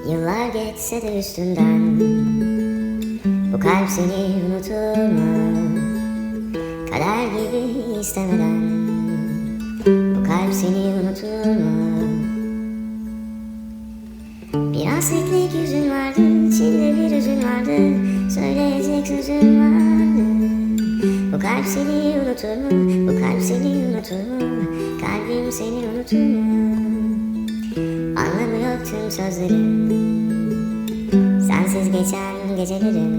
Yıllar geçse de üstünden bu kalp seni unutur mu? Kader gibi istemeden bu kalp seni unutur mu? Bir hasretlik yüzün vardı, içinde bir hüzün vardı, söyleyecek sözün vardı. Bu kalp seni unutur mu? Bu kalp seni unutur mu? Kalbim seni unutur mu? Anlamı yok tüm sözlerin, sensiz geçen gecelerin,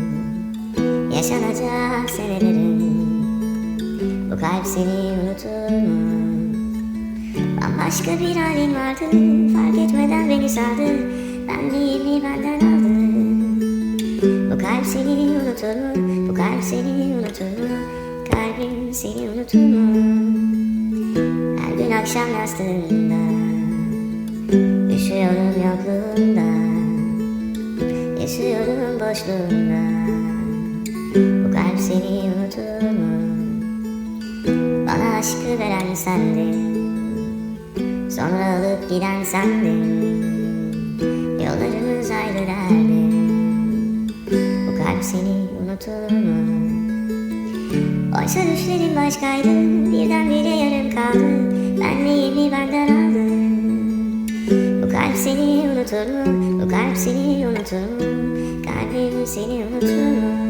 yaşanacak senelerin. Bu kalp seni unutur mu? Bambaşka bir halin vardı, fark etmeden beni sardı. Benliğimi benden aldı. Bu kalp seni unutur mu? Bu kalp seni unutur mu? Kalbim seni unutur mu? Her gün akşam yastığında üşüyorum yokluğunda, yaşıyorum boşluğunda. Bu kalp seni unutur mu? Bana aşkı veren sendin, sonra alıp giden sendin. Yollarımız ayrı derdi. Bu kalp seni unutur mu? Oysa düşlerin başkaydı, birdenbire yarım kaldı. Benliğimi benden aldı. Bu kalp seni unutur mu? Bu kalp seni unutur mu? Kalbim seni unutur mu?